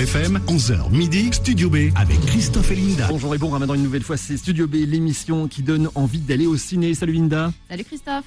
FM, 11h midi, Studio B avec Christophe et Linda. Bonjour et bon ramadan une nouvelle fois, c'est Studio B, l'émission qui donne envie d'aller au ciné. Salut Linda. Salut Christophe.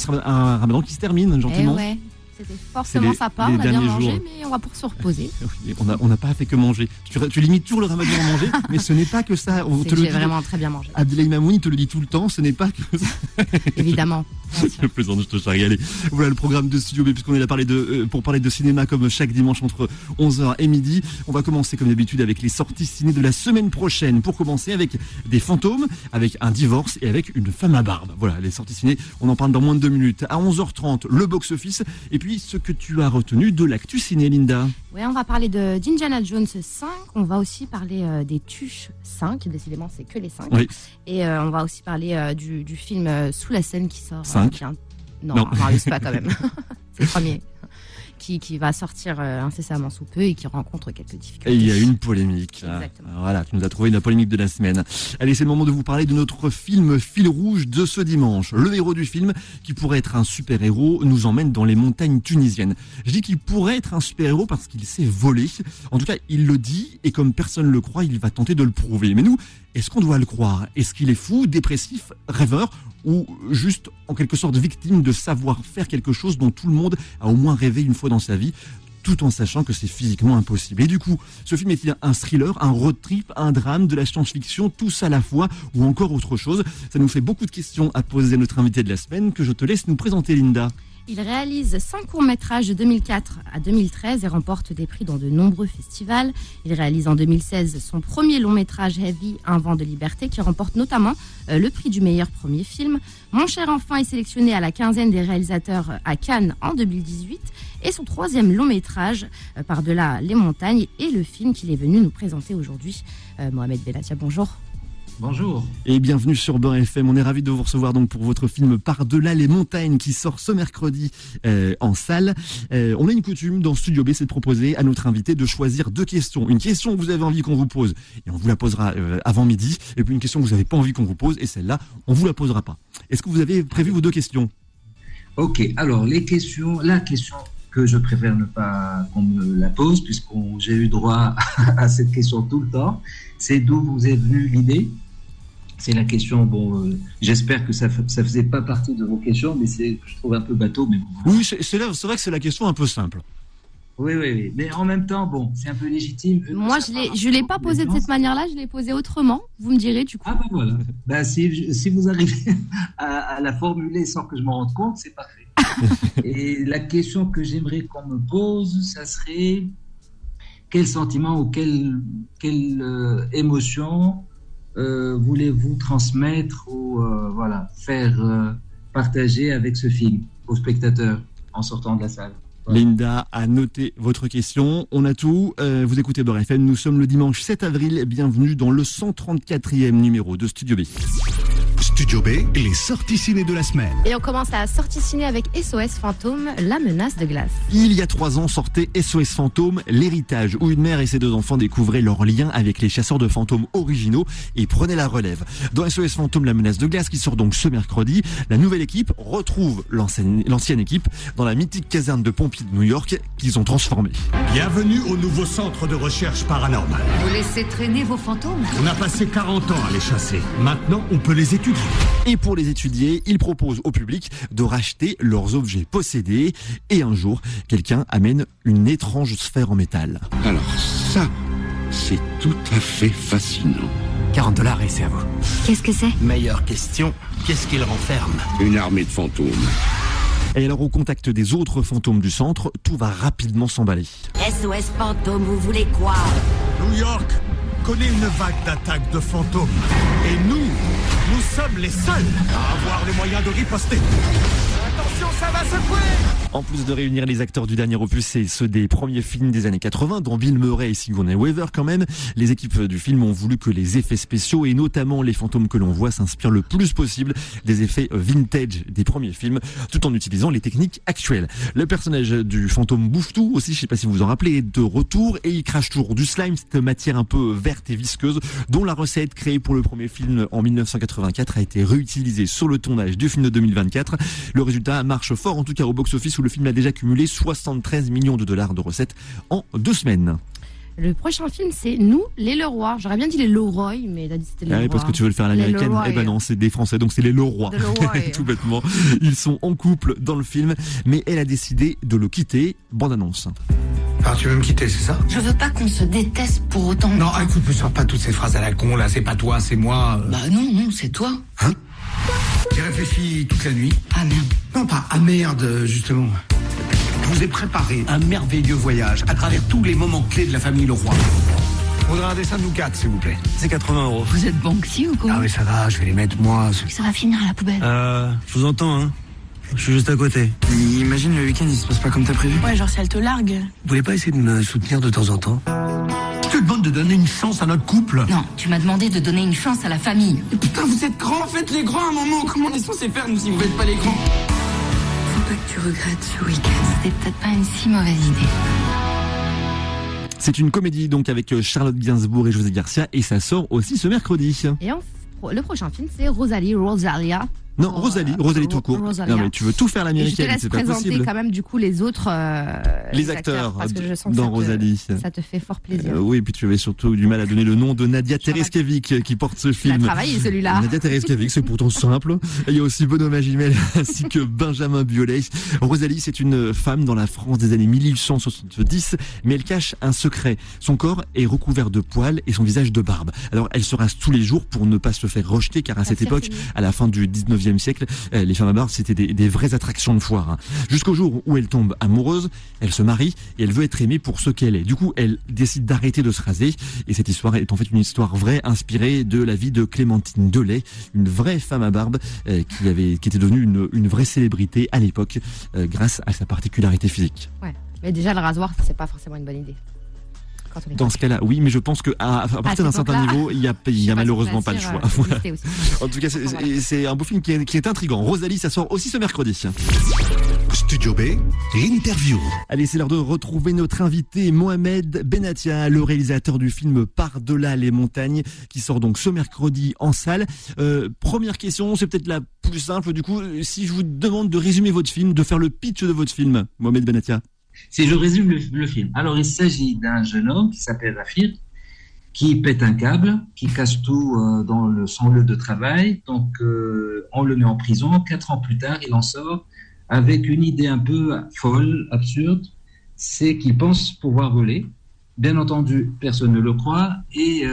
Un ramadan qui se termine gentiment. Ouais. C'était forcément sympa, on a bien mangé, jours. mais on va pour se reposer. On n'a pas fait que manger. Tu limites toujours le ramadan à manger, mais ce n'est pas que ça. J'ai vraiment très bien mangé. Abdelhaï Mamouni te le dit tout le temps, ce n'est pas que ça. Évidemment. Je plaisante, je te charrie. Allez, voilà le programme de Studio B, puisqu'on est là pour parler de cinéma comme chaque dimanche entre 11h et midi. On va commencer comme d'habitude avec les sorties ciné de la semaine prochaine. Pour commencer avec des fantômes, avec un divorce et avec une femme à barbe. Voilà, les sorties ciné, on en parle dans moins de 2 minutes. À 11h30, le box-office. Et puis, ce que tu as retenu de l'actu ciné, Linda. Ouais, on va parler d'Indiana Jones 5. On va aussi parler des Tuches 5. Décidément, c'est que les 5. Oui. Et on va aussi parler du film Sous la scène qui sort. 5. Non, c'est pas quand même. C'est le premier. Qui va sortir incessamment sous peu et qui rencontre quelques difficultés. Et il y a une polémique. Exactement. Voilà, tu nous as trouvé la polémique de la semaine. Allez, c'est le moment de vous parler de notre film Fil rouge de ce dimanche. Le héros du film, qui pourrait être un super-héros, nous emmène dans les montagnes tunisiennes. Je dis qu'il pourrait être un super-héros parce qu'il sait voler. En tout cas, il le dit, et comme personne le croit, il va tenter de le prouver. Mais nous, est-ce qu'on doit le croire? Est-ce qu'il est fou, dépressif, rêveur, ou juste en quelque sorte victime de savoir faire quelque chose dont tout le monde a au moins rêvé une fois dans sa vie, tout en sachant que c'est physiquement impossible? Et du coup, ce film est-il un thriller, un road trip, un drame, de la science-fiction, tous à la fois, ou encore autre chose? Ça nous fait beaucoup de questions à poser à notre invité de la semaine, que je te laisse nous présenter, Linda. Il réalise 5 courts-métrages de 2004 à 2013 et remporte des prix dans de nombreux festivals. Il réalise en 2016 son premier long-métrage Heavy, Un vent de liberté, qui remporte notamment le prix du meilleur premier film. Mon cher enfant est sélectionné à la 15e des réalisateurs à Cannes en 2018. Et son 3e long-métrage, Par-delà les montagnes, est le film qu'il est venu nous présenter aujourd'hui. Mohamed Bellatia, bonjour. Bonjour. Et bienvenue sur Beurre FM. On est ravis de vous recevoir donc pour votre film Par-delà les montagnes qui sort ce mercredi en salle. On a une coutume dans Studio B, c'est de proposer à notre invité de choisir 2 questions. Une question que vous avez envie qu'on vous pose et on vous la posera avant midi. Et puis une question que vous n'avez pas envie qu'on vous pose et celle-là, on vous la posera pas. Est-ce que vous avez prévu vos 2 questions? Ok, alors la question que je préfère ne pas qu'on me la pose, puisque j'ai eu droit à cette question tout le temps, c'est d'où vous est venue l'idée. C'est la question, j'espère que ça faisait pas partie de vos questions, mais je trouve un peu bateau. Mais bon. Oui, c'est vrai que c'est la question un peu simple. Oui. Mais en même temps, c'est un peu légitime. Moi, je l'ai pas posé de cette manière-là, je l'ai posé autrement. Vous me direz, du coup. Ah voilà. Si vous arrivez à la formuler sans que je m'en rende compte, c'est parfait. Et la question que j'aimerais qu'on me pose, ça serait quel sentiment ou quelle émotion voulez-vous transmettre ou faire partager avec ce film aux spectateurs en sortant de la salle? Voilà. Linda a noté votre question. On a tout. Vous écoutez Beurre FM. Nous sommes le dimanche 7 avril. Bienvenue dans le 134e numéro de Studio B. Studio B, les sorties ciné de la semaine. Et on commence la sortie ciné avec SOS Fantôme, la menace de glace. Il y a 3 ans sortait SOS Fantôme, l'héritage, où une mère et ses 2 enfants découvraient leur lien avec les chasseurs de fantômes originaux et prenaient la relève. Dans SOS Fantôme, la menace de glace, qui sort donc ce mercredi, la nouvelle équipe retrouve l'ancienne équipe dans la mythique caserne de pompiers de New York qu'ils ont transformée. Bienvenue au nouveau centre de recherche paranormale. Vous laissez traîner vos fantômes? On a passé 40 ans à les chasser. Maintenant, on peut les étudier. Et pour les étudier, ils proposent au public de racheter leurs objets possédés. Et un jour, quelqu'un amène une étrange sphère en métal. Alors ça, c'est tout à fait fascinant. $40 et c'est à vous. Qu'est-ce que c'est? Meilleure question, qu'est-ce qu'il renferme? Une armée de fantômes. Et alors, au contact des autres fantômes du centre, tout va rapidement s'emballer. SOS Fantôme, vous voulez quoi? New York connaît une vague d'attaques de fantômes. Et nous sommes les seuls à avoir les moyens de riposter. Attention, ça va secouer! En plus de réunir les acteurs du dernier opus et ceux des premiers films des années 80, dont Bill Murray et Sigourney Weaver quand même, les équipes du film ont voulu que les effets spéciaux et notamment les fantômes que l'on voit s'inspirent le plus possible des effets vintage des premiers films, tout en utilisant les techniques actuelles. Le personnage du fantôme bouffe tout aussi, je sais pas si vous vous en rappelez, est de retour et il crache toujours du slime, cette matière un peu verte et visqueuse dont la recette créée pour le premier film en 1984 a été réutilisée sur le tournage du film de 2024. Le résultat marche fort, en tout cas au box-office où le film a déjà cumulé 73 millions de dollars de recettes en 2 semaines. Le prochain film, c'est Nous, les Leroy. J'aurais bien dit les Leroy, mais t'as dit c'était les Leroy. Parce que tu veux le faire à l'américaine. Les Leroy. Eh ben non, c'est des Français, donc c'est les Leroy. Tout bêtement. Ils sont en couple dans le film, mais elle a décidé de le quitter. Bande annonce. Alors tu veux me quitter, c'est ça? Je veux pas qu'on se déteste pour autant. Non, écoute, ne sors pas toutes ces phrases à la con, là, c'est pas toi, c'est moi. Bah non, c'est toi. Hein? J'ai réfléchi toute la nuit. Ah merde. Non, pas ah merde, justement. Je vous ai préparé un merveilleux voyage à travers tous les moments clés de la famille Leroy. On voudrait un dessin de nous quatre, s'il vous plaît. C'est 80 €. Vous êtes Banksy ou quoi? Ah oui, ça va, je vais les mettre moi. Ça va finir à la poubelle. Je vous entends, hein. Je suis juste à côté. Imagine le week-end, il se passe pas comme t'as prévu. Ouais, genre si elle te largue. Vous voulez pas essayer de me soutenir de temps en temps? Tu te demandes de donner une chance à notre couple? Non, tu m'as demandé de donner une chance à la famille. Et putain, vous êtes grands, faites les grands à un moment. Comment on est censé faire, nous, si vous faites pas les grands? Faut pas que tu regrettes ce week-end. C'était peut-être pas une si mauvaise idée. C'est une comédie donc avec Charlotte Gainsbourg et José Garcia et ça sort aussi ce mercredi. Et le prochain film, c'est Rosalia. Non, Rosalie tout court. Rosalia. Non mais tu veux tout faire l'américaine, c'est pas possible. Je te laisse présenter quand même du coup les autres les acteurs parce que je sens dans que Rosalie. Ça te fait fort plaisir. Oui, et puis tu avais surtout du mal à donner le nom de Nadia Tereskevich qui porte ce film. Il a travaillé celui-là. Nadia Tereskevich, c'est pourtant simple. Et il y a aussi Benoît Magimel ainsi que Benjamin Biolay. Rosalie, c'est une femme dans la France des années 1870, mais elle cache un secret. Son corps est recouvert de poils et son visage de barbe. Alors elle se rase tous les jours pour ne pas se faire rejeter, car à cette époque, à la fin du 19e siècle, les femmes à barbe, c'était des vraies attractions de foire. Hein. Jusqu'au jour où elle tombe amoureuse, elle se marie et elle veut être aimée pour ce qu'elle est. Du coup, elle décide d'arrêter de se raser. Et cette histoire est en fait une histoire vraie, inspirée de la vie de Clémentine Delay, une vraie femme à barbe qui était devenue une vraie célébrité à l'époque grâce à sa particularité physique. Ouais, mais déjà le rasoir, c'est pas forcément une bonne idée. Dans ce cas-là, oui, mais je pense qu'à partir d'un certain niveau, il y a malheureusement pas le choix. En tout cas, c'est un beau film qui est intriguant. Rosalie, ça sort aussi ce mercredi. Studio B, l'interview. Allez, c'est l'heure de retrouver notre invité Mohamed Benatia, le réalisateur du film Par-delà les montagnes, qui sort donc ce mercredi en salle. Première question, c'est peut-être la plus simple du coup. Si je vous demande de résumer votre film, de faire le pitch de votre film, Mohamed Benatia. Si je résume le film, alors il s'agit d'un jeune homme qui s'appelle Rafir, qui pète un câble, qui casse tout dans son lieu de travail. Donc on le met en prison. 4 ans plus tard, il en sort avec une idée un peu folle, absurde, c'est qu'il pense pouvoir voler. Bien entendu, personne ne le croit. Et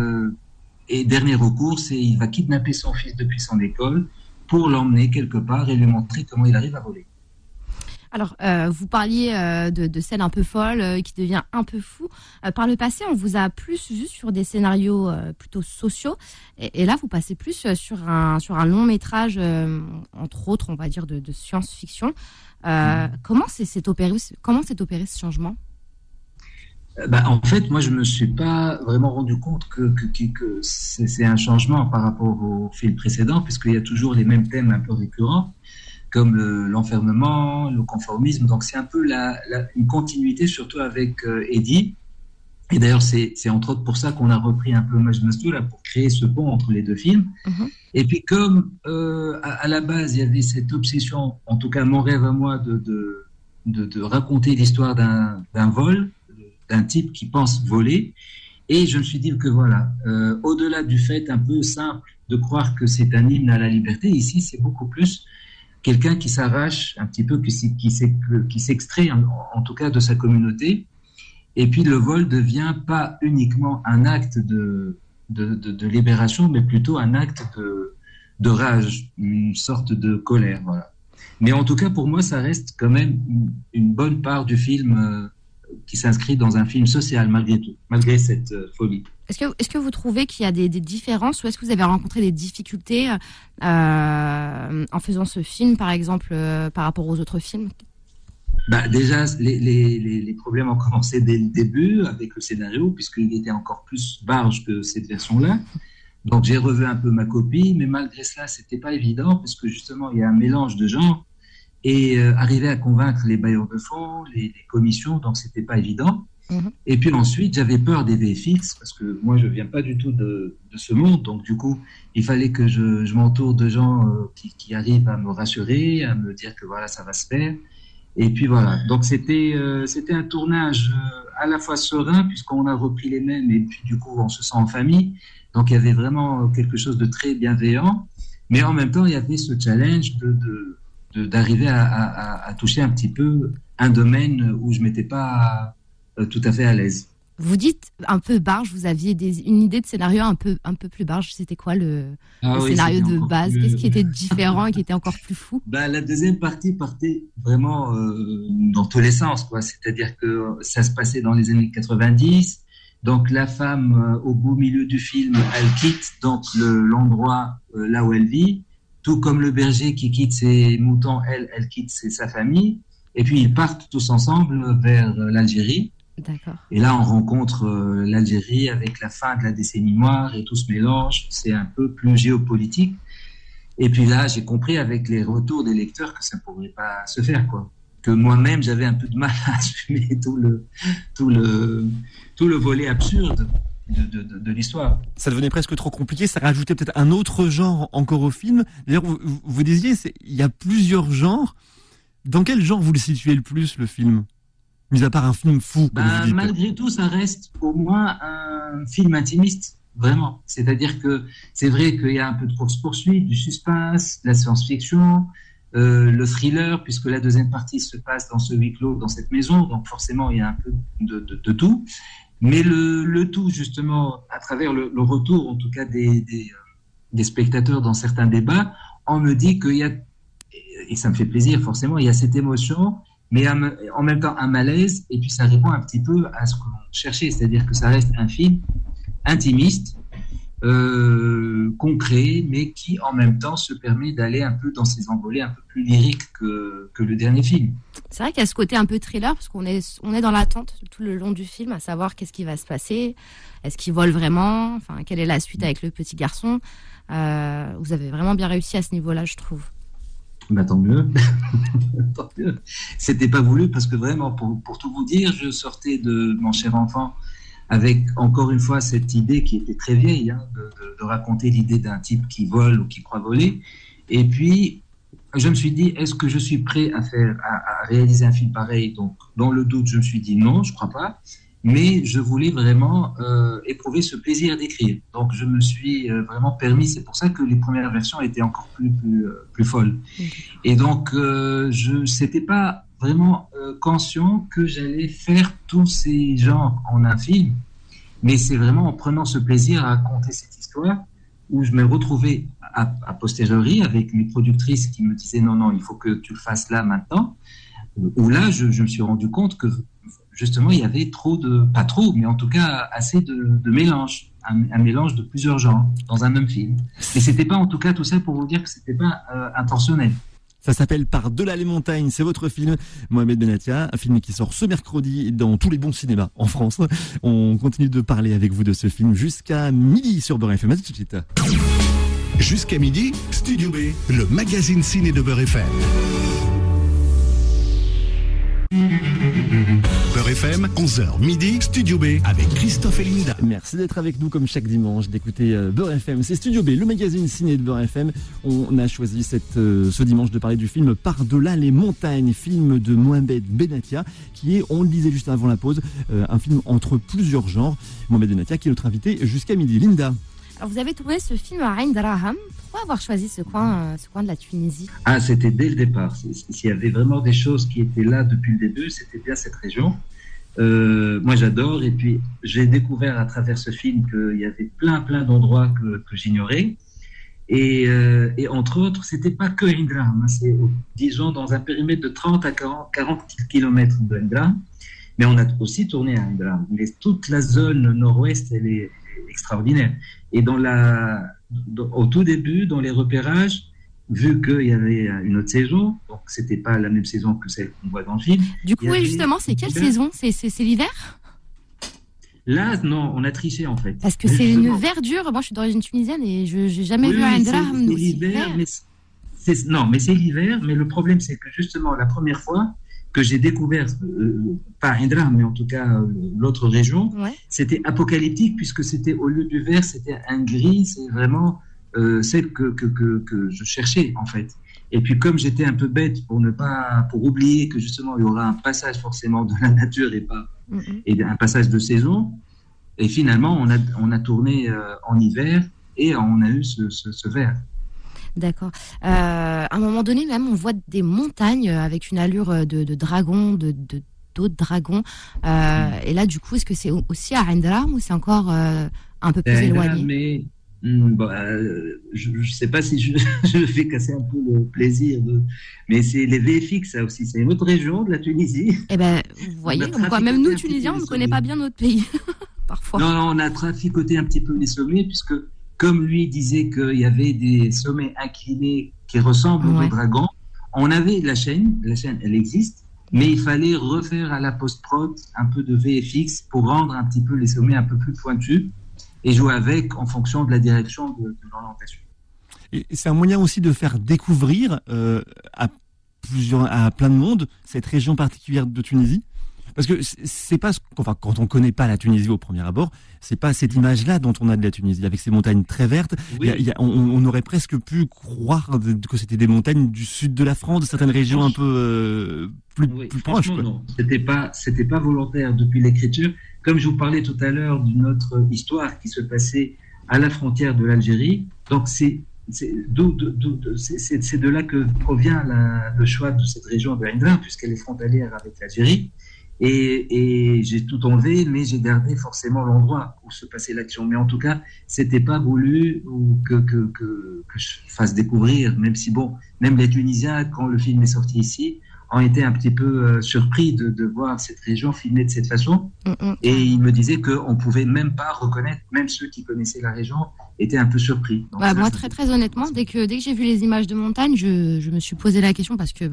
dernier recours, il va kidnapper son fils depuis son école pour l'emmener quelque part et lui montrer comment il arrive à voler. Alors, vous parliez de scènes un peu folles qui devient un peu fou. Par le passé, on vous a plus vu sur des scénarios plutôt sociaux, et là, vous passez plus sur un long métrage, entre autres, on va dire de science-fiction. Comment s'est opéré ce changement ? En fait, moi, je me suis pas vraiment rendu compte que c'est un changement par rapport au film précédent, puisqu'il y a toujours les mêmes thèmes un peu récurrents, comme l'enfermement, le conformisme. Donc, c'est un peu une continuité, surtout avec Eddie. Et d'ailleurs, c'est entre autres pour ça qu'on a repris un peu Maj Mastou, là, pour créer ce pont entre les deux films. Mm-hmm. Et puis, comme à la base, il y avait cette obsession, en tout cas mon rêve à moi, de raconter l'histoire d'un vol, d'un type qui pense voler. Et je me suis dit que voilà, au-delà du fait un peu simple de croire que c'est un hymne à la liberté, ici, c'est beaucoup plus quelqu'un qui s'arrache un petit peu, qui s'extrait en tout cas de sa communauté. Et puis le vol devient pas uniquement un acte de libération, mais plutôt un acte de rage, une sorte de colère. Voilà. Mais en tout cas, pour moi, ça reste quand même une bonne part du film qui s'inscrit dans un film social, malgré tout, malgré cette folie. Est-ce que vous trouvez qu'il y a des différences, ou est-ce que vous avez rencontré des difficultés en faisant ce film, par exemple, par rapport aux autres films ? Déjà, les problèmes ont commencé dès le début avec le scénario, puisqu'il était encore plus barge que cette version-là. Donc, j'ai revu un peu ma copie, mais malgré cela, c'était pas évident, parce que justement, il y a un mélange de genres, et arriver à convaincre les bailleurs de fonds, les commissions, donc c'était pas évident. Mm-hmm. Et puis ensuite, j'avais peur des VFX, parce que moi, je viens pas du tout de ce monde, donc du coup, il fallait que je m'entoure de gens qui arrivent à me rassurer, à me dire que voilà, ça va se faire. Et puis voilà. Donc c'était un tournage à la fois serein puisqu'on a repris les mêmes et puis du coup on se sent en famille. Donc il y avait vraiment quelque chose de très bienveillant, mais en même temps il y avait ce challenge d'arriver à toucher un petit peu un domaine où je m'étais pas tout à fait à l'aise. Vous dites un peu barge, vous aviez une idée de scénario un peu plus barge. C'était quoi le scénario de base? Qu'est-ce qui était différent et qui était encore plus fou? La deuxième partie partait vraiment dans tous les sens, quoi. C'est-à-dire que ça se passait dans les années 90. Donc la femme, au beau milieu du film, elle quitte donc l'endroit là où elle vit, tout comme le berger qui quitte ses moutons, elle quitte sa famille. Et puis ils partent tous ensemble vers l'Algérie. D'accord. Et là, on rencontre l'Algérie avec la fin de la décennie noire et tout se mélange. C'est un peu plus géopolitique. Et puis là, j'ai compris avec les retours des lecteurs que ça ne pourrait pas se faire, quoi. Que moi-même, j'avais un peu de mal à assumer tout le volet absurde de l'histoire. Ça devenait presque trop compliqué. Ça rajoutait peut-être un autre genre encore au film. D'ailleurs, vous disiez, il y a plusieurs genres. Dans quel genre vous le situez le plus, le film ? Mis à part un film fou, comme vous dites. Malgré tout, ça reste au moins un film intimiste, vraiment. C'est-à-dire que c'est vrai qu'il y a un peu de course-poursuite, du suspense, de la science-fiction, le thriller, puisque la deuxième partie se passe dans ce huis clos, dans cette maison, donc forcément, il y a un peu de tout. Mais le tout, justement, à travers le retour, en tout cas, des spectateurs dans certains débats, on me dit qu'il y a, et ça me fait plaisir, forcément, il y a cette émotion, mais en même temps un malaise, et puis ça répond un petit peu à ce qu'on cherchait, c'est-à-dire que ça reste un film intimiste, concret, mais qui en même temps se permet d'aller un peu dans ces envolées un peu plus lyriques que le dernier film. C'est vrai qu'il y a ce côté un peu thriller, parce qu'on est dans l'attente tout le long du film, à savoir qu'est-ce qui va se passer, est-ce qu'il vole vraiment, enfin, quelle est la suite avec le petit garçon. Vous avez vraiment bien réussi à ce niveau-là, je trouve. Tant mieux. Tant mieux. C'était pas voulu parce que vraiment, pour tout vous dire, je sortais de Mon cher enfant avec encore une fois cette idée qui était très vieille, de raconter l'idée d'un type qui vole ou qui croit voler. Et puis, je me suis dit, est-ce que je suis prêt à réaliser un film pareil? Donc, dans le doute, je me suis dit non, je crois pas. Mais je voulais vraiment éprouver ce plaisir d'écrire. Donc, je me suis vraiment permis. C'est pour ça que les premières versions étaient encore plus folles. Et donc, c'était pas vraiment conscient que j'allais faire tous ces genres en un film. Mais c'est vraiment en prenant ce plaisir à raconter cette histoire où je me retrouvais a posteriori avec mes productrices qui me disaient non, il faut que tu le fasses là, maintenant. Où là, je me suis rendu compte que justement, il y avait pas trop, mais en tout cas assez de mélange, un mélange de plusieurs genres dans un même film. Mais c'était pas, en tout cas, tout ça pour vous dire que c'était pas intentionnel. Ça s'appelle Par-delà les montagnes, c'est votre film, Mohamed Benattia, un film qui sort ce mercredi dans tous les bons cinémas en France. On continue de parler avec vous de ce film jusqu'à midi sur Beurre FM. À tout de suite. Jusqu'à midi, Studio B, le magazine ciné de Beurre FM. Beurre FM, 11h midi, Studio B avec Christophe et Linda. Merci d'être avec nous comme chaque dimanche, d'écouter Beurre FM. C'est Studio B, le magazine ciné de Beurre FM. On a choisi ce dimanche de parler du film Par-delà les montagnes, film de Mohamed Benattia, qui est, on le disait juste avant la pause, un film entre plusieurs genres. Mohamed Benattia qui est notre invité jusqu'à midi. Linda. Alors vous avez tourné ce film à Ain Draham. Pourquoi avoir choisi ce coin de la Tunisie? C'était dès le départ. S'il y avait vraiment des choses qui étaient là depuis le début, c'était bien cette région. Moi, j'adore. Et puis, j'ai découvert à travers ce film qu'il y avait plein d'endroits que j'ignorais. Et entre autres, c'était pas que Ain Draham. C'est, disons, dans un périmètre de 30 à 40 km de Ain Draham. Mais on a aussi tourné à Ain Draham. Mais toute la zone nord-ouest, elle est extraordinaire. Et au tout début, dans les repérages, vu qu'il y avait une autre saison, donc c'était pas la même saison que celle qu'on voit dans le film. Du coup, justement, c'est quelle saison? C'est l'hiver? Là, non, on a triché en fait. Parce que c'est une verdure. Moi, je suis d'origine tunisienne et je n'ai jamais vu Ain Draham. C'est l'hiver, mais c'est l'hiver. Mais le problème, c'est que justement, la première fois que j'ai découvert, pas Ain Draham, mais en tout cas l'autre région, c'était apocalyptique puisque c'était au lieu du vert, c'était un gris. C'est vraiment celle que je cherchais en fait. Et puis comme j'étais un peu bête pour oublier que justement il y aura un passage forcément de la nature et un passage de saison, et finalement on a tourné en hiver et on a eu ce vert. D'accord. À un moment donné, même, on voit des montagnes avec une allure de dragon, d'eau de dragon. Et là, du coup, est-ce que c'est aussi à Ain Dram ou c'est encore un peu plus éloigné? Mais je ne sais pas si je fais casser un peu le plaisir. Mais c'est les VFX, ça aussi. C'est une autre région de la Tunisie. Eh ben, vous voyez, même nous, Tunisiens, on ne connaît pas bien notre pays, parfois. Non, on a traficoté un petit peu les sommets, puisque comme lui disait qu'il y avait des sommets inclinés qui ressemblent au dragon, on avait la chaîne, elle existe, mais il fallait refaire à la post-prod un peu de VFX pour rendre un petit peu les sommets un peu plus pointus et jouer avec en fonction de la direction de l'orientation. Et c'est un moyen aussi de faire découvrir à plein de monde cette région particulière de Tunisie. Parce que c'est pas quand on connaît pas la Tunisie au premier abord, c'est pas cette image-là dont on a de la Tunisie avec ces montagnes très vertes. Oui. On aurait presque pu croire que c'était des montagnes du sud de la France, de certaines régions un peu plus proches. Non, c'était pas volontaire depuis l'écriture. Comme je vous parlais tout à l'heure d'une autre histoire qui se passait à la frontière de l'Algérie, donc c'est de là que provient le choix de cette région de Ain Dram, puisqu'elle est frontalière avec l'Algérie. Et j'ai tout enlevé, mais j'ai gardé forcément l'endroit où se passait l'action. Mais en tout cas, c'était pas voulu que je fasse découvrir, même si même les Tunisiens, quand le film est sorti ici, ont été un petit peu surpris de voir cette région filmée de cette façon. Et ils me disaient qu'on pouvait même pas reconnaître, même ceux qui connaissaient la région étaient un peu surpris. Donc moi, très honnêtement, dès que j'ai vu les images de montagne, je me suis posé la question parce que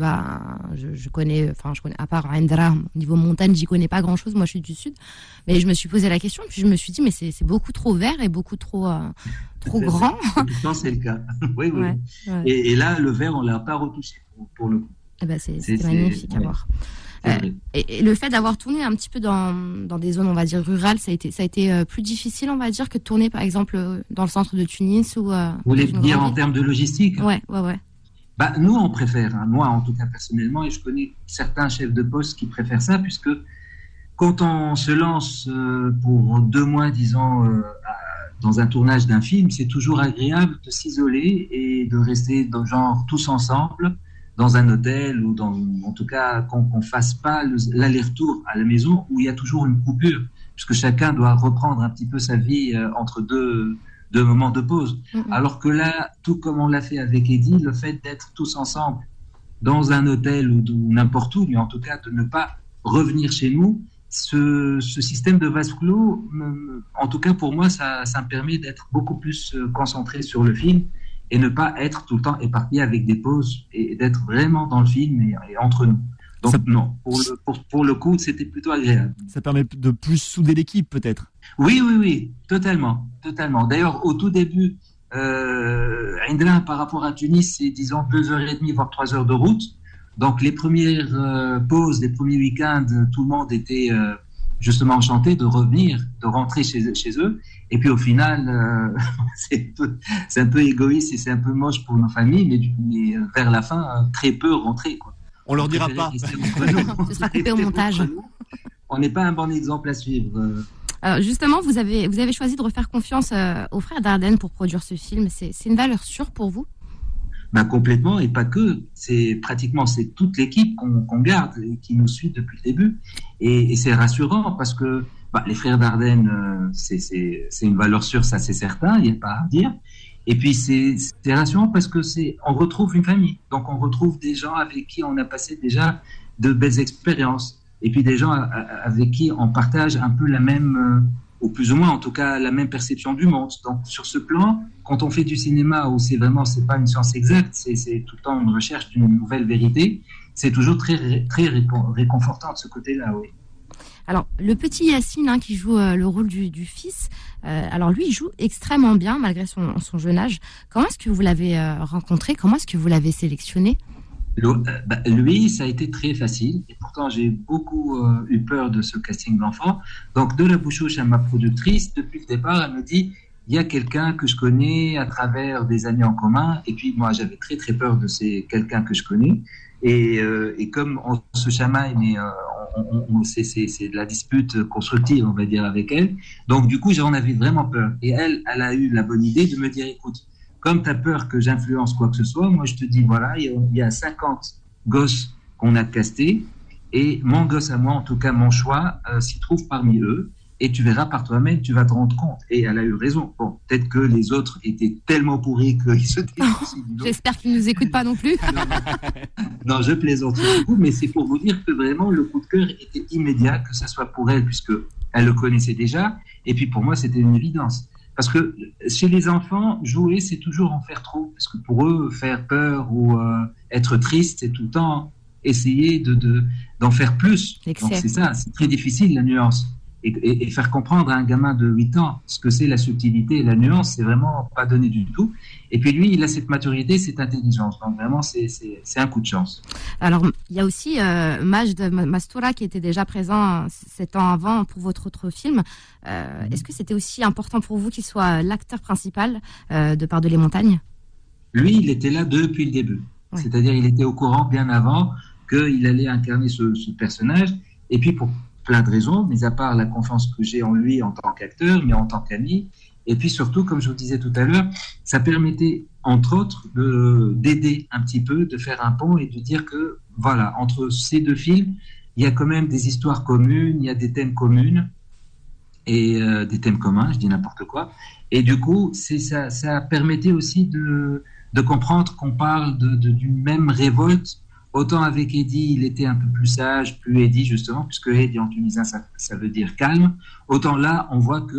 je connais, à part Ain Dram, au niveau montagne, j'y connais pas grand-chose. Moi, je suis du sud, mais je me suis posé la question, puis je me suis dit, mais c'est beaucoup trop vert et beaucoup trop grand. Pourtant, c'est le cas. Oui. Ouais. Et là, le vert, on l'a pas retouché pour le coup. C'est magnifique à voir. Et le fait d'avoir tourné un petit peu dans des zones, on va dire, rurales, ça a été plus difficile, on va dire, que de tourner, par exemple, dans le centre de Tunis ou... Vous voulez dire en termes de logistique? Ouais. Nous, on préfère, moi en tout cas personnellement, et je connais certains chefs de poste qui préfèrent ça, puisque quand on se lance pour 2 mois, disons, dans un tournage d'un film, c'est toujours agréable de s'isoler et de rester tous ensemble, dans un hôtel ou en tout cas qu'on fasse pas l'aller-retour à la maison où il y a toujours une coupure, puisque chacun doit reprendre un petit peu sa vie entre deux moments de pause. Alors que là, tout comme on l'a fait avec Eddie, le fait d'être tous ensemble dans un hôtel ou n'importe où, mais en tout cas de ne pas revenir chez nous, ce système de vase clos, en tout cas pour moi, ça me permet d'être beaucoup plus concentré sur le film et ne pas être tout le temps éparpillé avec des pauses et d'être vraiment dans le film et entre nous. Donc non, pour le coup, c'était plutôt agréable. Ça permet de plus souder l'équipe peut-être. Oui, totalement. D'ailleurs, au tout début, Ain Dram par rapport à Tunis, c'est disons 2h30 voire 3 heures de route. Donc les premières pauses, les premiers week-ends, tout le monde était justement enchanté de revenir, de rentrer chez eux. Et puis au final, c'est un peu égoïste et c'est un peu moche pour nos familles, mais vers la fin, très peu rentrés, quoi. On leur dira pas. Ce sera coupé au montage. On n'est pas un bon exemple à suivre. Alors justement, vous avez choisi de refaire confiance aux frères Dardenne pour produire ce film. C'est une valeur sûre pour vous? Complètement, et pas que. C'est toute l'équipe qu'on garde et qui nous suit depuis le début. Et c'est rassurant parce que les frères Dardenne, c'est une valeur sûre, ça c'est certain, il n'y a pas à dire. Et puis c'est rassurant parce que on retrouve une famille. Donc on retrouve des gens avec qui on a passé déjà de belles expériences. Et puis des gens avec qui on partage un peu la même, ou plus ou moins en tout cas la même perception du monde. Donc sur ce plan, quand on fait du cinéma où c'est pas une science exacte, c'est tout le temps une recherche d'une nouvelle vérité, c'est toujours très, très réconfortant de ce côté-là, oui. Alors, le petit Yacine qui joue le rôle du fils, alors lui, il joue extrêmement bien malgré son jeune âge. Comment est-ce que vous l'avez rencontré? Comment est-ce que vous l'avez sélectionné? Lui, ça a été très facile. Et pourtant, j'ai beaucoup eu peur de ce casting d'enfant. Donc, de la bouche à ma productrice, depuis le départ, elle me dit, il y a quelqu'un que je connais à travers des années en commun. Et puis moi, j'avais très très peur de quelqu'un que je connais. Et comme on se chamaille, mais c'est de la dispute constructive, on va dire, avec elle. Donc du coup, j'en avais vraiment peur. Et elle a eu la bonne idée de me dire, écoute, comme tu as peur que j'influence quoi que ce soit, moi je te dis, voilà, il y a 50 gosses qu'on a castés. Et mon gosse à moi, en tout cas mon choix, s'y trouve parmi eux. Et tu verras par toi-même, tu vas te rendre compte. Et elle a eu raison. Bon, peut-être que les autres étaient tellement pourris qu'ils se désoucient. J'espère qu'ils ne nous écoutent pas non plus. Non, je plaisante beaucoup, mais c'est pour vous dire que vraiment le coup de cœur était immédiat, que ça soit pour elle, puisque elle le connaissait déjà. Et puis pour moi, c'était une évidence. Parce que chez les enfants, jouer, c'est toujours en faire trop. Parce que pour eux, faire peur ou être triste, c'est tout le temps essayer d'en faire plus. Donc c'est ça, c'est très difficile la nuance. Et faire comprendre à un gamin de 8 ans ce que c'est la subtilité et la nuance, c'est vraiment pas donné du tout. Et puis lui, il a cette maturité, cette intelligence. Donc vraiment, c'est un coup de chance. Alors, il y a aussi Majd Mastoura qui était déjà présent 7 ans avant pour votre autre film. Est-ce que c'était aussi important pour vous qu'il soit l'acteur principal de Par de les montagnes ? Lui, il était là depuis le début. Oui. C'est-à-dire, il était au courant bien avant qu'il allait incarner ce personnage. Et puis, pour plein de raisons, mis à part la confiance que j'ai en lui en tant qu'acteur, mais en tant qu'ami. Et puis surtout, comme je vous disais tout à l'heure, ça permettait, entre autres, d'aider un petit peu, de faire un pont et de dire que, voilà, entre ces deux films, il y a quand même des histoires communes, il y a des thèmes communs, et des thèmes communs, je dis n'importe quoi. Et du coup, ça permettait aussi de comprendre qu'on parle d'une même révolte. Autant avec Eddie, il était un peu plus sage, plus Eddie justement, puisque Eddie en tunisien, ça veut dire calme. Autant là, on voit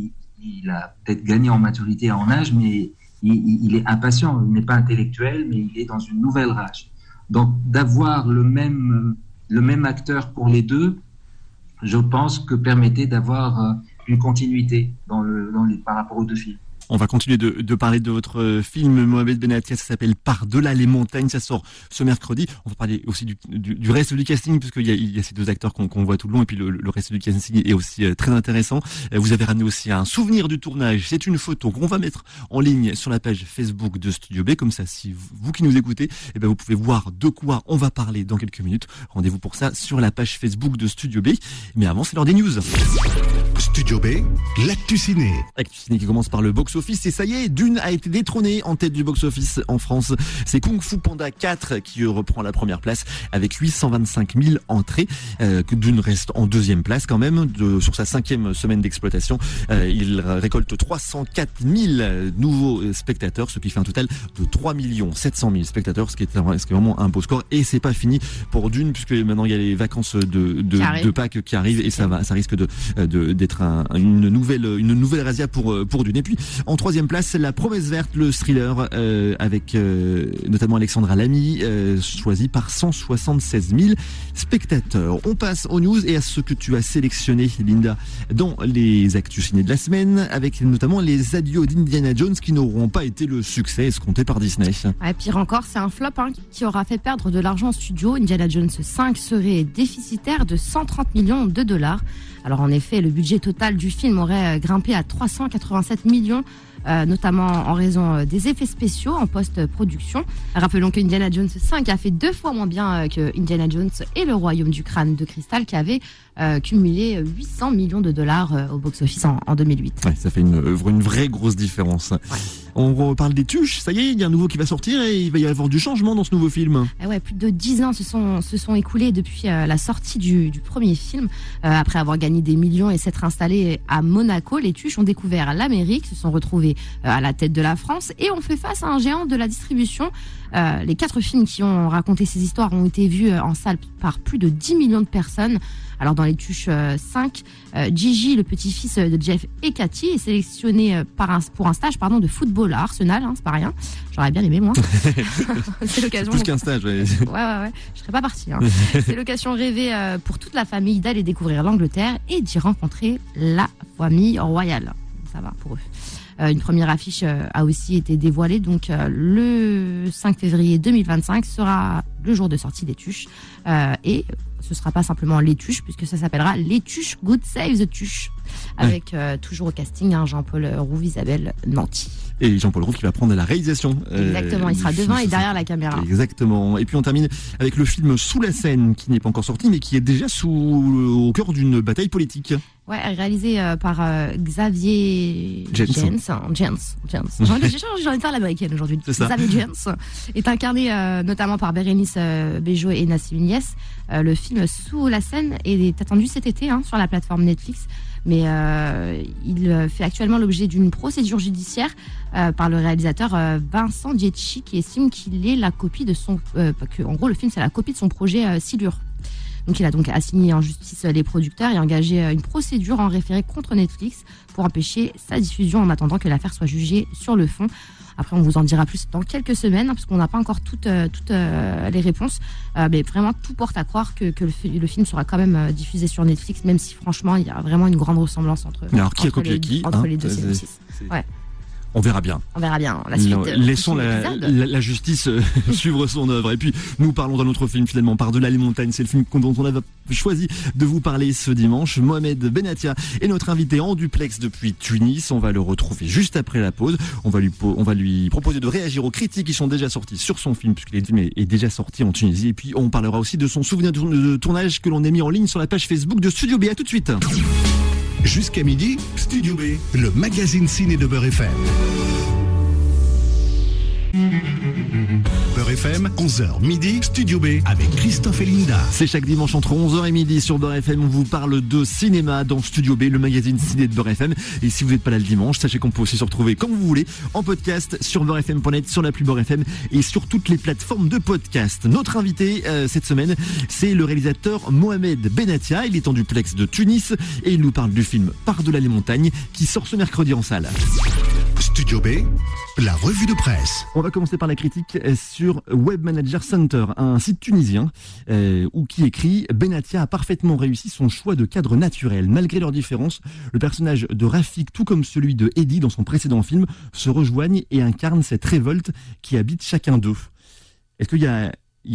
qu'il a peut-être gagné en maturité et en âge, mais il est impatient, il n'est pas intellectuel, mais il est dans une nouvelle rage. Donc d'avoir le même acteur pour les deux, je pense que permettait d'avoir une continuité par rapport aux deux films. On va continuer de parler de votre film Mohamed Benattia, ça s'appelle Par-delà les montagnes, ça sort ce mercredi. On va parler aussi du reste du casting, puisqu'il y a ces deux acteurs qu'on voit tout le long, et puis le reste du casting est aussi très intéressant. Vous avez ramené aussi un souvenir du tournage, c'est une photo qu'on va mettre en ligne sur la page Facebook de Studio B, comme ça si vous qui nous écoutez, eh ben vous pouvez voir de quoi on va parler dans quelques minutes. Rendez-vous pour ça sur la page Facebook de Studio B. Mais avant, c'est l'heure des news. Studio B, l'actu ciné. L'actu ciné qui commence par le box-office, et ça y est, Dune a été détrôné en tête du box-office en France. C'est Kung Fu Panda 4 qui reprend la première place avec 825 000 entrées. Que Dune reste en deuxième place quand même, sur sa 5e semaine d'exploitation. Il récolte 304 000 nouveaux spectateurs, ce qui fait un total de 3 700 000 spectateurs, ce qui est vraiment un beau score. Et c'est pas fini pour Dune, puisque maintenant il y a les vacances de Pâques qui arrivent, et ça risque d'être une nouvelle razzia pour Dune. Et puis en troisième place, La Promesse Verte, le thriller avec notamment Alexandra Lamy, choisi par 176 000 spectateurs. On passe aux news et à ce que tu as sélectionné, Linda, dans les actus ciné de la semaine, avec notamment les adieux d'Indiana Jones qui n'auront pas été le succès escompté par Disney. Ouais, pire encore, c'est un flop qui aura fait perdre de l'argent au studio. Indiana Jones 5 serait déficitaire de 130 millions de dollars. Alors en effet, le budget total du film aurait grimpé à 387 millions, notamment en raison des effets spéciaux en post-production. Rappelons que Indiana Jones 5 a fait 2 fois moins bien que Indiana Jones et le Royaume du Crâne de Cristal, qui avait cumulé 800 millions de dollars au box-office en 2008. Ouais, ça fait une vraie grosse différence. Ouais. On reparle des tuches, ça y est, il y a un nouveau qui va sortir et il va y avoir du changement dans ce nouveau film. Ouais, plus de 10 ans se sont écoulés depuis la sortie du premier film. Après avoir gagné des millions et s'être installés à Monaco, les tuches ont découvert l'Amérique, se sont retrouvés à la tête de la France et ont fait face à un géant de la distribution. Les 4 films qui ont raconté ces histoires ont été vus en salle par plus de 10 millions de personnes. Alors dans les tuches 5, Gigi, le petit-fils de Jeff et Cathy, est sélectionné pour un stage de football à Arsenal, c'est pas rien. J'aurais bien aimé moi. C'est l'occasion. Plus qu'un stage. Ouais. Ouais. Je serais pas partie. C'est l'occasion rêvée pour toute la famille d'aller découvrir l'Angleterre et d'y rencontrer la famille royale. Ça va pour eux. Une première affiche a aussi été dévoilée, donc le 5 février 2025 sera le jour de sortie des tuches. Et ce sera pas simplement les tuches, puisque ça s'appellera les tuches Good Save the Tuche. avec toujours au casting Jean-Paul Rouve, Isabelle Nanty. Et Jean-Paul Rouve qui va prendre la réalisation. Exactement, il sera devant et derrière la caméra. Exactement. Et puis on termine avec le film Sous la scène, qui n'est pas encore sorti, mais qui est déjà au cœur d'une bataille politique. Ouais, réalisé par Xavier Jens. J'en ai dit à l'américaine aujourd'hui. Xavier Jens est incarné notamment par Bérénice Bejo et Nassim Niès. Le film Sous la scène est attendu cet été sur la plateforme Netflix. Mais il fait actuellement l'objet d'une procédure judiciaire par le réalisateur Vincent Dietschy, qui estime qu'il est la copie de son... en gros, le film, c'est la copie de son projet Silure. Donc, il a donc assigné en justice les producteurs et engagé une procédure en référé contre Netflix pour empêcher sa diffusion en attendant que l'affaire soit jugée sur le fond. Après, on vous en dira plus dans quelques semaines, parce qu'on n'a pas encore toutes les réponses. Mais vraiment, tout porte à croire que le film sera quand même diffusé sur Netflix, même si franchement, il y a vraiment une grande ressemblance entre les deux synopsis. Ouais. On verra bien. La suite. Laissons la justice suivre son œuvre. Et puis, nous parlons d'un autre film, finalement, Par-delà les montagnes. C'est le film dont on avait choisi de vous parler ce dimanche. Mohamed Benatia est notre invité en duplex depuis Tunis. On va le retrouver juste après la pause. On va lui proposer de réagir aux critiques qui sont déjà sorties sur son film, puisqu'il est déjà sorti en Tunisie. Et puis, on parlera aussi de son souvenir de tournage que l'on a mis en ligne sur la page Facebook de Studio B. À tout de suite. Jusqu'à midi, Studio B, le magazine ciné de Beurre FM. Beurre FM, 11h midi, Studio B avec Christophe et Linda. C'est chaque dimanche entre 11h et midi sur Beurre FM. On vous parle de cinéma dans Studio B, le magazine ciné de Beurre FM. Et si vous n'êtes pas là le dimanche, sachez qu'on peut aussi se retrouver quand vous voulez en podcast sur beurrefm.net, sur l'appli Beurre FM et sur toutes les plateformes de podcast. Notre invité cette semaine, c'est le réalisateur Mohamed Benatia. Il est en duplex de Tunis et il nous parle du film Par-delà les montagnes qui sort ce mercredi en salle. Studio B, la revue de presse. On va commencer par la critique sur Web Manager Center, un site tunisien où qui écrit « Benatia a parfaitement réussi son choix de cadre naturel. Malgré leurs différences, le personnage de Rafik, tout comme celui de Eddie dans son précédent film, se rejoignent et incarnent cette révolte qui habite chacun d'eux. » Est-ce qu'il y a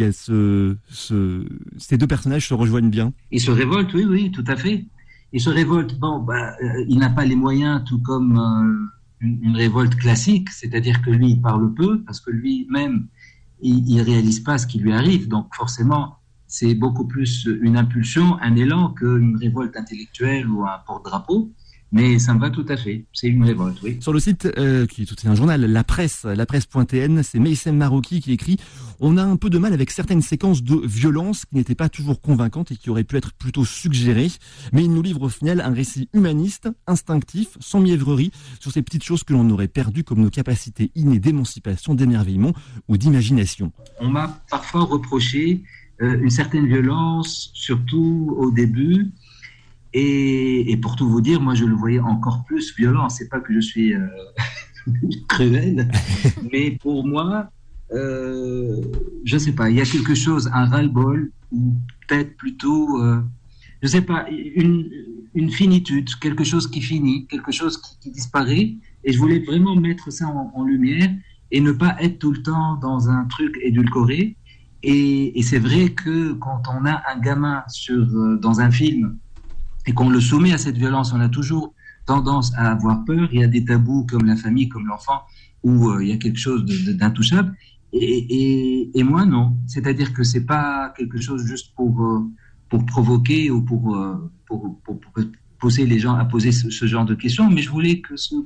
ces deux personnages se rejoignent bien? Ils se révoltent, oui, tout à fait. Ils se révoltent. Il n'a pas les moyens, tout comme... une révolte classique, c'est-à-dire que lui, il parle peu, parce que lui-même, il réalise pas ce qui lui arrive. Donc, forcément, c'est beaucoup plus une impulsion, un élan qu'une révolte intellectuelle ou un porte-drapeau. Mais ça me va tout à fait. C'est une révolte, oui. Sur le site, qui est un journal, La Presse.tn, c'est Meissem Marouki qui écrit « On a un peu de mal avec certaines séquences de violence qui n'étaient pas toujours convaincantes et qui auraient pu être plutôt suggérées. Mais il nous livre au final un récit humaniste, instinctif, sans mièvrerie, sur ces petites choses que l'on aurait perdues comme nos capacités innées d'émancipation, d'émerveillement ou d'imagination. » On m'a parfois reproché une certaine violence, surtout au début. Et pour tout vous dire, moi je le voyais encore plus violent. C'est pas que je suis cruel, mais pour moi, je sais pas, il y a quelque chose, un ras-le-bol, ou peut-être plutôt, je sais pas, une finitude, quelque chose qui finit, quelque chose qui disparaît. Et je voulais vraiment mettre ça en lumière et ne pas être tout le temps dans un truc édulcoré. Et c'est vrai que quand on a un gamin dans un film, et qu'on le soumet à cette violence, on a toujours tendance à avoir peur. Il y a des tabous comme la famille, comme l'enfant, où il y a quelque chose d'intouchable. Et moi, non. C'est-à-dire que c'est pas quelque chose juste pour provoquer ou pour pousser les gens à poser ce genre de questions. Mais je voulais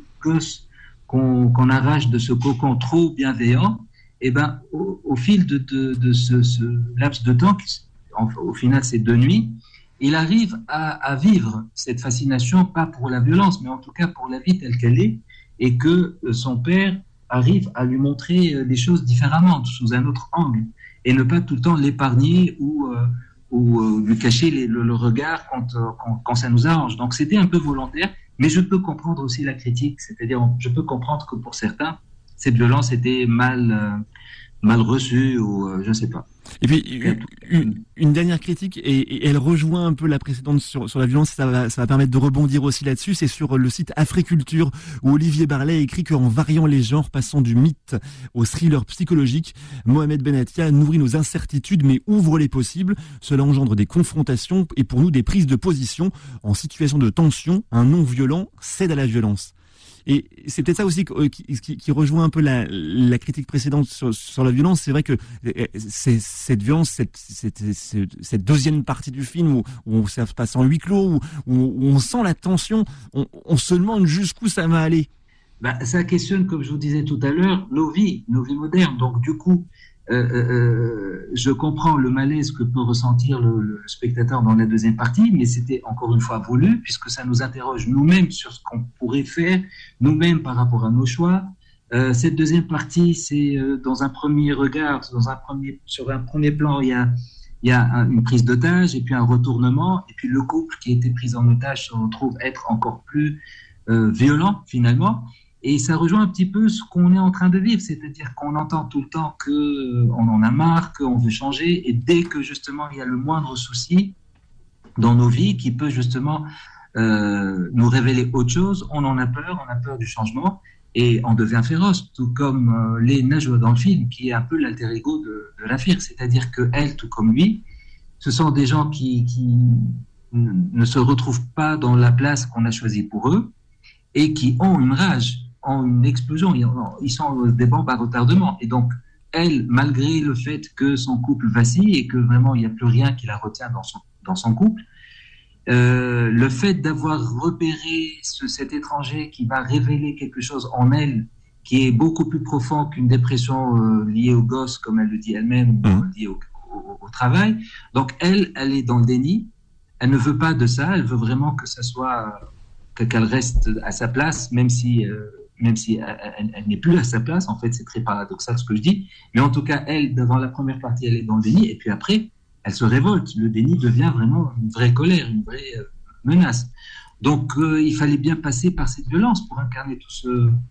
qu'on arrache de ce cocon trop bienveillant. Et ben, au fil de ce laps de temps, au final, c'est 2 nuits, il arrive à vivre cette fascination, pas pour la violence, mais en tout cas pour la vie telle qu'elle est, et que son père arrive à lui montrer les choses différemment, sous un autre angle, et ne pas tout le temps l'épargner ou lui cacher le regard quand ça nous arrange. Donc c'était un peu volontaire, mais je peux comprendre aussi la critique, c'est-à-dire je peux comprendre que pour certains, cette violence était mal mal reçue ou je ne sais pas. Et puis une dernière critique, et elle rejoint un peu la précédente sur la violence, ça va permettre de rebondir aussi là-dessus, c'est sur le site Africulture, où Olivier Barlet écrit qu'en variant les genres, passant du mythe au thriller psychologique, Mohamed Benattia nourrit nos incertitudes mais ouvre les possibles. Cela engendre des confrontations et pour nous des prises de position. En situation de tension, un non violent cède à la violence. Et c'est peut-être ça aussi qui rejoint un peu la critique précédente sur la violence. C'est vrai que cette violence, cette deuxième partie du film où ça se passe en huis clos, où on sent la tension, on se demande jusqu'où ça va aller. Ça questionne, comme je vous disais tout à l'heure, nos vies modernes. Donc du coup, je comprends le malaise que peut ressentir le spectateur dans la deuxième partie, mais c'était encore une fois voulu, puisque ça nous interroge nous-mêmes sur ce qu'on pourrait faire, nous-mêmes par rapport à nos choix. Cette deuxième partie, c'est dans un premier regard, sur un premier plan, il y a une prise d'otage, et puis un retournement, et puis le couple qui a été pris en otage se retrouve être encore plus violent finalement. Et ça rejoint un petit peu ce qu'on est en train de vivre, c'est-à-dire qu'on entend tout le temps qu'on en a marre, qu'on veut changer, et dès que justement il y a le moindre souci dans nos vies qui peut justement nous révéler autre chose, on en a peur, on a peur du changement, et on devient féroce, tout comme les Najwa dans le film, qui est un peu l'alter ego de Rafik, c'est-à-dire qu'elle, tout comme lui, ce sont des gens qui ne se retrouvent pas dans la place qu'on a choisie pour eux, et qui ont une rage, ont une explosion, ils sont des bombes à retardement. Et donc, elle, malgré le fait que son couple vacille et que vraiment il n'y a plus rien qui la retient dans son couple, le fait d'avoir repéré cet étranger qui va révéler quelque chose en elle qui est beaucoup plus profond qu'une dépression liée au gosse, comme elle le dit elle-même, liée au travail. Donc, elle est dans le déni. Elle ne veut pas de ça. Elle veut vraiment que ça soit... qu'elle reste à sa place, même si elle n'est plus à sa place. En fait, c'est très paradoxal ce que je dis. Mais en tout cas, elle, devant la première partie, elle est dans le déni. Et puis après, elle se révolte. Le déni devient vraiment une vraie colère, une vraie menace. Donc, il fallait bien passer par cette violence pour incarner tout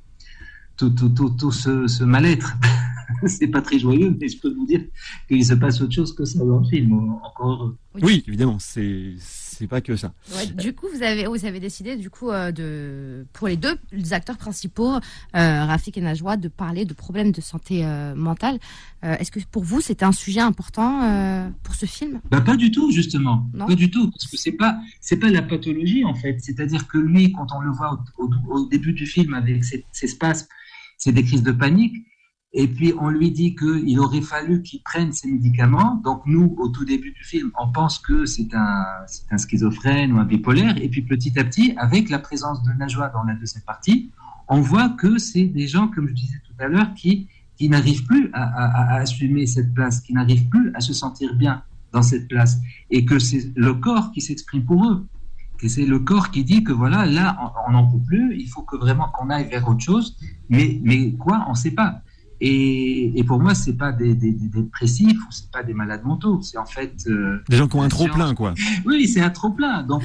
ce mal-être. C'est pas très joyeux, mais je peux vous dire qu'il se passe autre chose que ça dans le film. Encore. Oui, évidemment, c'est pas que ça. Ouais, du coup, vous avez décidé pour les deux acteurs principaux, Rafik et Najwa, de parler de problèmes de santé mentale. Est-ce que pour vous c'était un sujet important pour ce film ? Pas du tout, justement. Non ? Pas du tout, parce que c'est pas la pathologie en fait. C'est-à-dire que lui, quand on le voit au début du film avec ses spasmes, c'est des crises de panique. Et puis, on lui dit qu'il aurait fallu qu'il prenne ses médicaments. Donc, nous, au tout début du film, on pense que c'est un schizophrène ou un bipolaire. Et puis, petit à petit, avec la présence de Najwa dans la deuxième partie, on voit que c'est des gens, comme je disais tout à l'heure, qui n'arrivent plus à assumer cette place, qui n'arrivent plus à se sentir bien dans cette place. Et que c'est le corps qui s'exprime pour eux. Et c'est le corps qui dit que voilà, là, on n'en peut plus. Il faut que vraiment qu'on aille vers autre chose. Mais quoi, on ne sait pas. Et pour moi, c'est pas des dépressifs ou c'est pas des malades mentaux, c'est en fait des gens qui ont un trop plein, quoi. Oui, c'est un trop plein. Donc,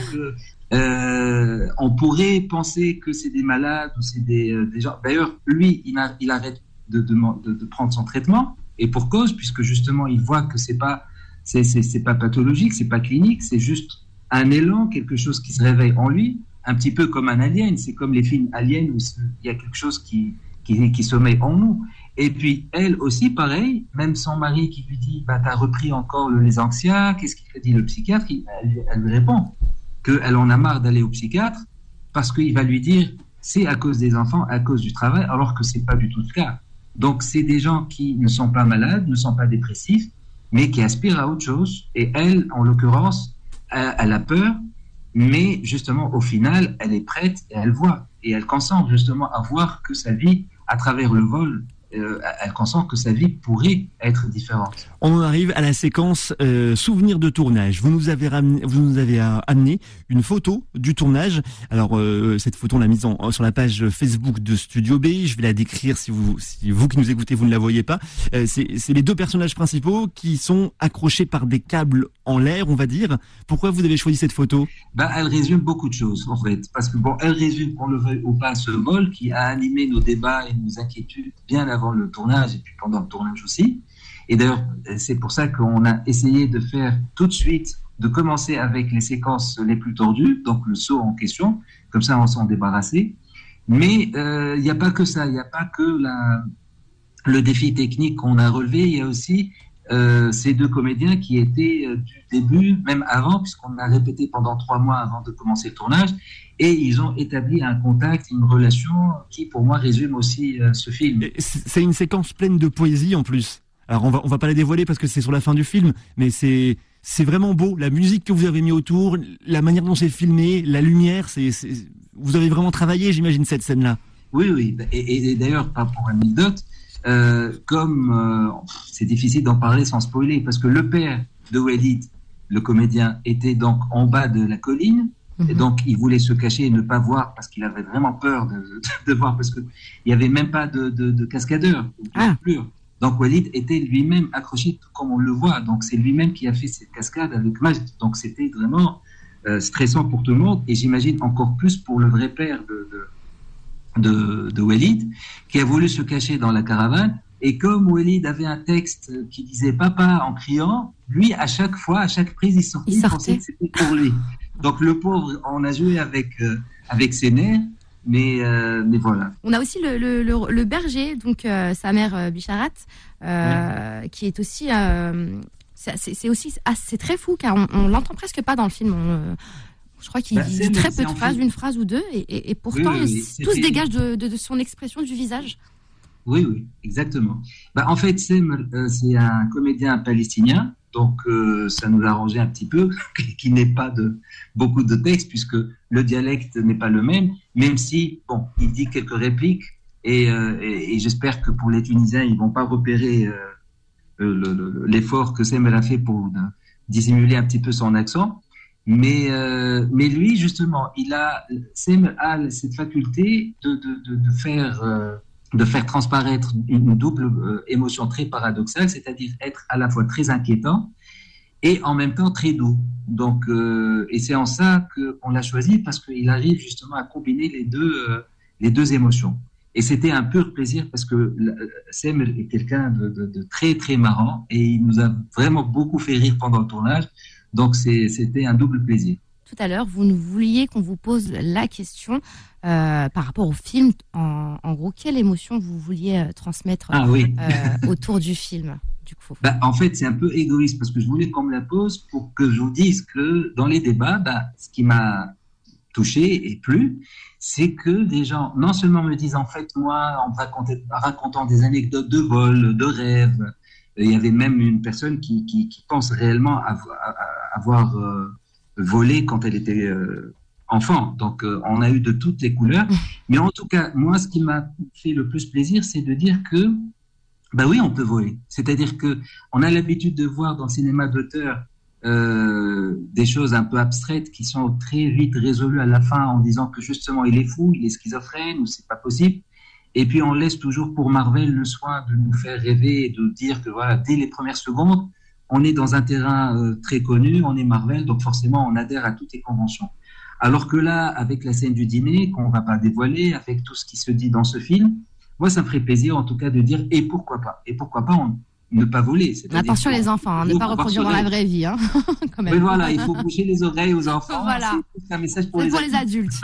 on pourrait penser que c'est des malades ou c'est des gens. D'ailleurs, lui, il arrête de prendre son traitement et pour cause, puisque justement, il voit que c'est pas pathologique, c'est pas clinique, c'est juste un élan, quelque chose qui se réveille en lui, un petit peu comme un alien. C'est comme les films aliens où il y a quelque chose qui sommeille en nous. Et puis, elle aussi, pareil, même son mari qui lui dit « t'as repris encore les anxias, qu'est-ce qu'il dit le psychiatre ?» Elle lui répond qu'elle en a marre d'aller au psychiatre parce qu'il va lui dire « c'est à cause des enfants, à cause du travail », alors que c'est pas du tout le cas. Donc, c'est des gens qui ne sont pas malades, ne sont pas dépressifs, mais qui aspirent à autre chose. Et elle, en l'occurrence, elle a peur, mais justement, au final, elle est prête et elle voit. Et elle consent justement à voir que sa vie, à travers le vol, elle consent que sa vie pourrait être différente. On en arrive à la séquence souvenir de tournage. Vous nous avez amené une photo du tournage. Alors cette photo on l'a mise sur la page Facebook de Studio B. Je vais la décrire si vous qui nous écoutez vous ne la voyez pas. C'est les deux personnages principaux qui sont accrochés par des câbles en l'air, on va dire. Pourquoi vous avez choisi cette photo ? Elle résume beaucoup de choses en fait, parce que elle résume, qu'on le veuille ou pas, ce vol qui a animé nos débats et nos inquiétudes bien avant avant le tournage et puis pendant le tournage aussi. Et d'ailleurs, c'est pour ça qu'on a essayé de faire tout de suite, de commencer avec les séquences les plus tordues, donc le saut en question, comme ça on s'en débarrassait. Mais il n'y a pas que ça, il n'y a pas que le défi technique qu'on a relevé, il y a aussi ces deux comédiens qui étaient du début, même avant, puisqu'on a répété pendant 3 mois avant de commencer le tournage, et ils ont établi un contact, une relation qui, pour moi, résume aussi ce film. C'est une séquence pleine de poésie en plus. Alors on va pas la dévoiler parce que c'est sur la fin du film, mais c'est vraiment beau. La musique que vous avez mis autour, la manière dont c'est filmé, la lumière, vous avez vraiment travaillé, j'imagine, cette scène-là. Oui. Et d'ailleurs, pas pour anecdote, c'est difficile d'en parler sans spoiler, parce que le père de Walid, le comédien, était donc en bas de la colline, et donc il voulait se cacher et ne pas voir parce qu'il avait vraiment peur de voir, parce qu'il n'y avait même pas de cascadeur. Donc Walid était lui-même accroché comme on le voit, donc c'est lui-même qui a fait cette cascade avec Majd, donc c'était vraiment stressant pour tout le monde, et j'imagine encore plus pour le vrai père de Walid, qui a voulu se cacher dans la caravane, et comme Walid avait un texte qui disait papa en criant, lui à chaque prise il sortait. Pensait que c'était pour lui. Donc le pauvre, on a joué avec ses nerfs, mais voilà. On a aussi le berger, donc sa mère Bicharat, qui est aussi c'est très fou car on l'entend presque pas dans le film. Je crois qu'il dit très peu de phrases, une phrase ou deux, et pourtant tout se dégage de son expression du visage. Oui, exactement. En fait, c'est un comédien palestinien, donc ça nous a arrangé un petit peu qu'il n'ait pas beaucoup de texte, puisque le dialecte n'est pas le même si, il dit quelques répliques, et j'espère que pour les Tunisiens, ils vont pas repérer l'effort que Semel a fait pour dissimuler un petit peu son accent. Mais lui, justement, Semel a cette faculté de faire transparaître une double émotion très paradoxale, c'est-à-dire être à la fois très inquiétant et en même temps très doux. Donc, et c'est en ça qu'on l'a choisi, parce qu'il arrive justement à combiner les deux émotions. Et c'était un pur plaisir, parce que Semel est quelqu'un de très très marrant, et il nous a vraiment beaucoup fait rire pendant le tournage. Donc c'était un double plaisir. Tout à l'heure, vous nous vouliez qu'on vous pose la question par rapport au film. En gros, quelle émotion vous vouliez transmettre autour du film, du coup? En fait, c'est un peu égoïste, parce que je voulais qu'on me la pose pour que je vous dise que dans les débats, ce qui m'a touché et plu, c'est que des gens non seulement me disent, en fait, moi, en racontant des anecdotes de vol, de rêve, il y avait même une personne qui pense réellement avoir volé quand elle était enfant. Donc, on a eu de toutes les couleurs. Mais en tout cas, moi, ce qui m'a fait le plus plaisir, c'est de dire que, oui, on peut voler. C'est-à-dire que on a l'habitude de voir dans le cinéma d'auteur des choses un peu abstraites qui sont très vite résolues à la fin en disant que justement il est fou, il est schizophrène, ou c'est pas possible. Et puis on laisse toujours pour Marvel le soin de nous faire rêver et de dire que voilà, dès les premières secondes, on est dans un terrain très connu, on est Marvel, donc forcément on adhère à toutes les conventions. Alors que là, avec la scène du dîner, qu'on va pas dévoiler, avec tout ce qui se dit dans ce film, moi ça me ferait plaisir en tout cas de dire et pourquoi pas ne pas voler. Attention les enfants, ne pas reproduire dans la vraie vie. Quand même. Mais voilà, il faut boucher les oreilles aux enfants. Voilà. C'est un message pour les adultes.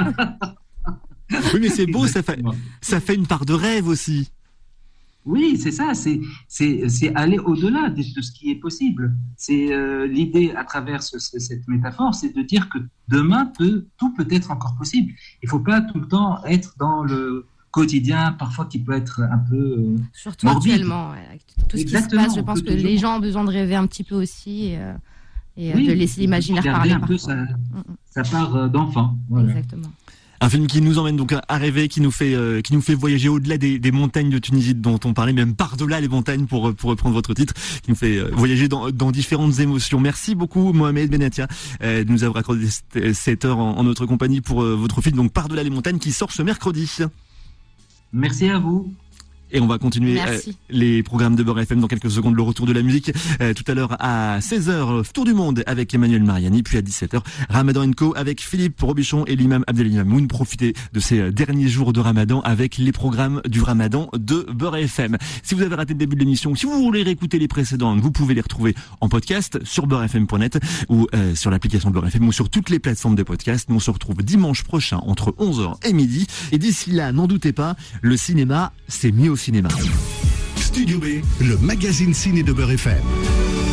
Oui, mais c'est beau, ça fait une part de rêve aussi. Oui, c'est ça, c'est aller au-delà de ce qui est possible. C'est l'idée à travers cette métaphore, c'est de dire que demain, tout peut être encore possible. Il ne faut pas tout le temps être dans le quotidien, parfois qui peut être un peu surtout morbide. Actuellement, avec tout ce qui se passe, je pense que les gens ont besoin de rêver un petit peu aussi et de laisser l'imaginaire parler. Un peu sa part d'enfant. Voilà. Exactement. Un film qui nous emmène donc à rêver, qui nous fait voyager au-delà des montagnes de Tunisie dont on parlait, même par-delà les montagnes pour reprendre votre titre, qui nous fait voyager dans différentes émotions. Merci beaucoup Mohamed Benatia de nous avoir accordé cette heure en notre compagnie pour votre film donc Par-delà les montagnes qui sort ce mercredi. Merci à vous. Et on va continuer les programmes de Beurre FM dans quelques secondes. Le retour de la musique tout à l'heure à 16h, Tour du Monde avec Emmanuel Mariani. Puis à 17h, Ramadan & Co avec Philippe Robichon et l'imam Abdelali Mamoun. Profitez de ces derniers jours de Ramadan avec les programmes du Ramadan de Beurre FM. Si vous avez raté le début de l'émission, si vous voulez réécouter les précédentes, vous pouvez les retrouver en podcast sur beurrefm.net ou sur l'application Beurre FM ou sur toutes les plateformes de podcast. Nous on se retrouve dimanche prochain entre 11h et midi. Et d'ici là, n'en doutez pas, le cinéma, c'est mieux au cinéma. Studio B, le magazine ciné de Beurre FM.